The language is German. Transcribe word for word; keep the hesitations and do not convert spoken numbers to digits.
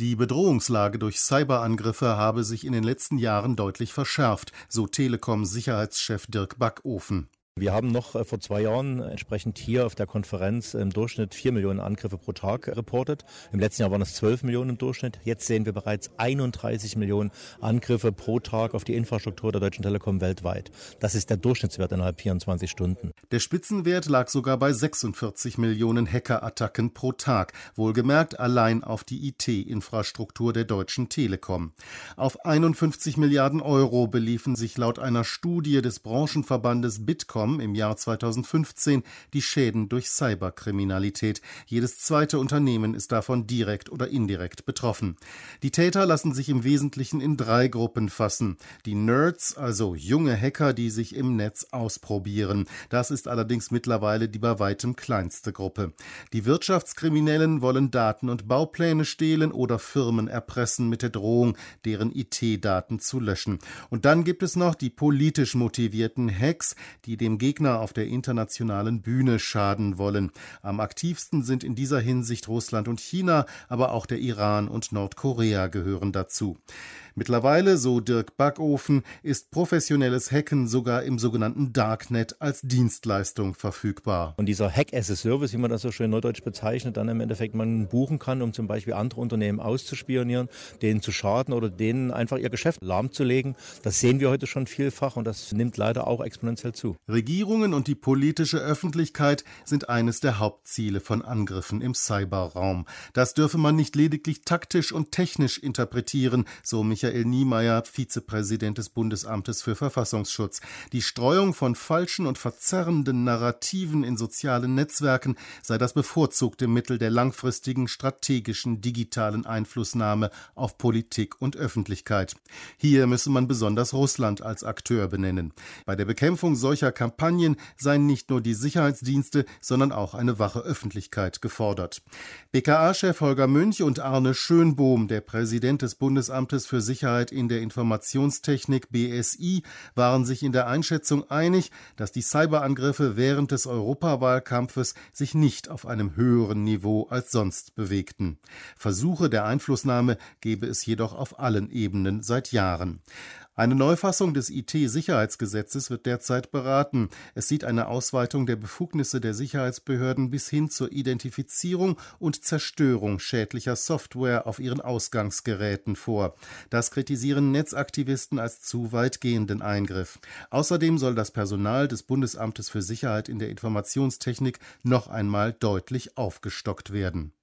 Die Bedrohungslage durch Cyberangriffe habe sich in den letzten Jahren deutlich verschärft, so Telekom-Sicherheitschef Dirk Backofen. Wir haben noch vor zwei Jahren entsprechend hier auf der Konferenz im Durchschnitt vier Millionen Angriffe pro Tag reportet. Im letzten Jahr waren es zwölf Millionen im Durchschnitt. Jetzt sehen wir bereits einunddreißig Millionen Angriffe pro Tag auf die Infrastruktur der Deutschen Telekom weltweit. Das ist der Durchschnittswert innerhalb vierundzwanzig Stunden. Der Spitzenwert lag sogar bei sechsundvierzig Millionen Hackerattacken pro Tag, wohlgemerkt allein auf die I T-Infrastruktur der Deutschen Telekom. Auf einundfünfzig Milliarden Euro beliefen sich laut einer Studie des Branchenverbandes Bitkom im Jahr zweitausendfünfzehn die Schäden durch Cyberkriminalität. Jedes zweite Unternehmen ist davon direkt oder indirekt betroffen. Die Täter lassen sich im Wesentlichen in drei Gruppen fassen. Die Nerds, also junge Hacker, die sich im Netz ausprobieren. Das ist allerdings mittlerweile die bei weitem kleinste Gruppe. Die Wirtschaftskriminellen wollen Daten und Baupläne stehlen oder Firmen erpressen mit der Drohung, deren I T-Daten zu löschen. Und dann gibt es noch die politisch motivierten Hacks, die dem Gegner auf der internationalen Bühne schaden wollen. Am aktivsten sind in dieser Hinsicht Russland und China, aber auch der Iran und Nordkorea gehören dazu. Mittlerweile, so Dirk Backofen, ist professionelles Hacken sogar im sogenannten Darknet als Dienstleistung verfügbar. Und dieser Hack as a Service, wie man das so schön neudeutsch bezeichnet, dann im Endeffekt man buchen kann, um zum Beispiel andere Unternehmen auszuspionieren, denen zu schaden oder denen einfach ihr Geschäft lahmzulegen. Das sehen wir heute schon vielfach und das nimmt leider auch exponentiell zu. Regierungen und die politische Öffentlichkeit sind eines der Hauptziele von Angriffen im Cyberraum. Das dürfe man nicht lediglich taktisch und technisch interpretieren, so Michael Niemeyer, Vizepräsident des Bundesamtes für Verfassungsschutz. Die Streuung von falschen und verzerrenden Narrativen in sozialen Netzwerken sei das bevorzugte Mittel der langfristigen strategischen digitalen Einflussnahme auf Politik und Öffentlichkeit. Hier müsse man besonders Russland als Akteur benennen. Bei der Bekämpfung solcher Kampagnen seien nicht nur die Sicherheitsdienste, sondern auch eine wache Öffentlichkeit gefordert. B K A-Chef Holger Münch und Arne Schönbohm, der Präsident des Bundesamtes für Sicherheit in der Informationstechnik B S I, waren sich in der Einschätzung einig, dass die Cyberangriffe während des Europawahlkampfes sich nicht auf einem höheren Niveau als sonst bewegten. Versuche der Einflussnahme gebe es jedoch auf allen Ebenen seit Jahren. Eine Neufassung des I T-Sicherheitsgesetzes wird derzeit beraten. Es sieht eine Ausweitung der Befugnisse der Sicherheitsbehörden bis hin zur Identifizierung und Zerstörung schädlicher Software auf ihren Ausgangsgeräten vor. Das kritisieren Netzaktivisten als zu weitgehenden Eingriff. Außerdem soll das Personal des Bundesamtes für Sicherheit in der Informationstechnik noch einmal deutlich aufgestockt werden.